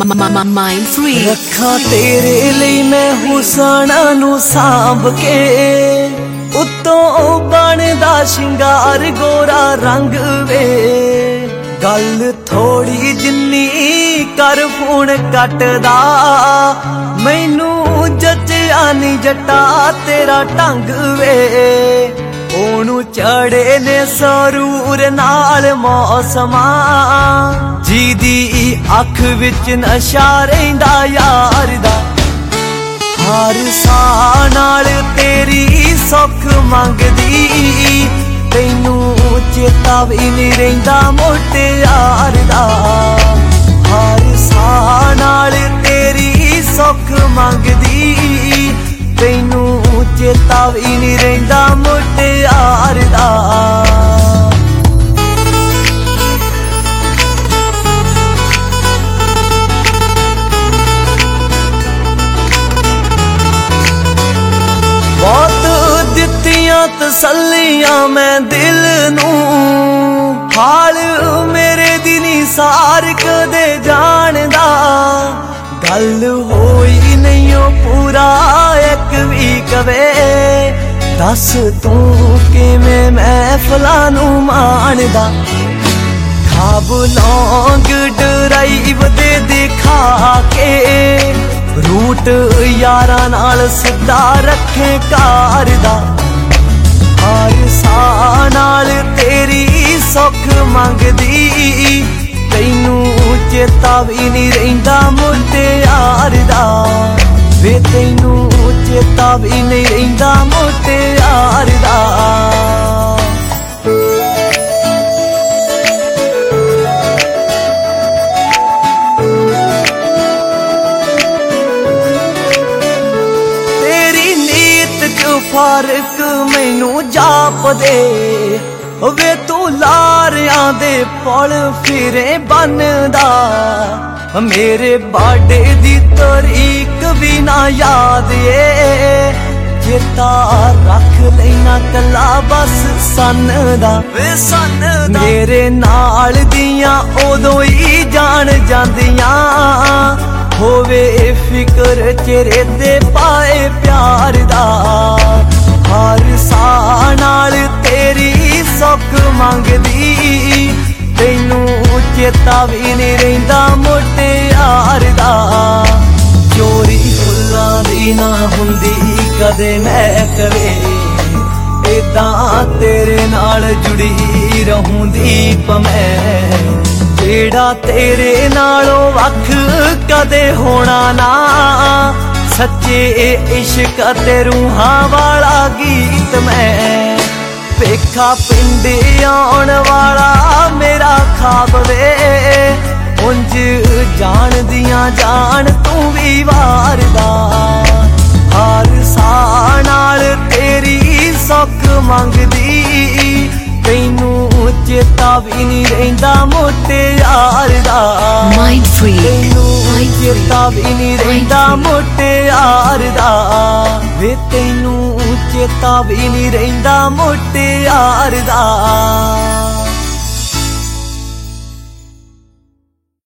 Mind free रखा तेरे लिए मैं हुसना नू सांभ के उत्तों बनदा शिंगार गोरा रंग वे गल थोड़ी जिन्नी कर फोन कटदा मैनू जचिया नी जट्टा तेरा ढंग वे ओनू चढ़े ने सरूर नाल मौसमा जीदी अख विच नशा रहिंदा यार दा हर साह नाल तेरी सुख मंगदी तैनू चेता भी नहीं रहिंदा मोटे यार दा हर साह नाल तेरी सुख मंगदी तैनू चेता भी नहीं रहिंदा मोटे यार दा बहुत दित्तियां तसल्लियां मैं दिल नू हाल मेरे दी नी सार कदे जानदा गल होई नहीं पूरा एक भी कवे दस तू किवें महफिलां नू माणदा खाब लौंग ड्राइव दे दिखा के रूट यारा नाल सिद्धा रखे कार दा हर साह नाल तेरी सुख मंगदी तैनू चेता भी नहीं रहिंदा मोटे यार दा वे तैनू चेता भी नहीं रहिंदा मोटे यार दा फर्क मैनू जाप दे वे तू लारियां दे पल फिरे बनदा मेरे बाडे दी तरीक भी ना याद ए चेता रख लेना कला बस सन दा वे सन मेरे नाल दियां उदों ही जान जांदियां होवे फिकर चेहरे दे पाए प्यार दा हर साह नाल तेरी सुख मंगदी तैनू चेता भी नहीं रहिंदा मोटे यार दा चोरी फुल्लां दी ना हुंदी कदे महकवे इदां तेरे नाल जुड़ी रहूं दीप मैं जेड़ा तेरे नालों वख कदे होना ना सच्चे इश्क ते रूहां वाला गीत मैं पेखा पिंड आउण वाला मेरा खाब वे उंज जान दियां जान तू भी वारदा हर साह नाल तेरी सुख मंगदी तैनू चेता भी नहीं रहिंदा मोटे यार दा Mind free तैनू चेता भी नहीं रहिंदा मोटे यार दा वे तैनू चेता भी नहीं रहिंदा मोटे यार दा।